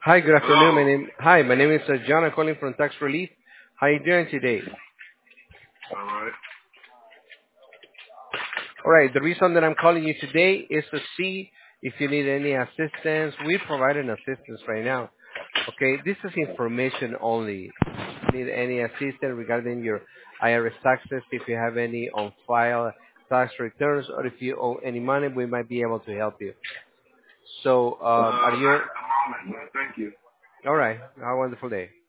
Hi, good afternoon. Hello. My name is John. I'm calling from Tax Relief. How are you doing today? All right. All right. The reason that I'm calling you today is to see if you need any assistance. We provide an assistance right now. Okay. This is information only. If you need any assistance regarding your IRS taxes, if you have any on file tax returns, or if you owe any money, we might be able to help you. So, are Not you at the moment, but thank you. all right? Have a wonderful day.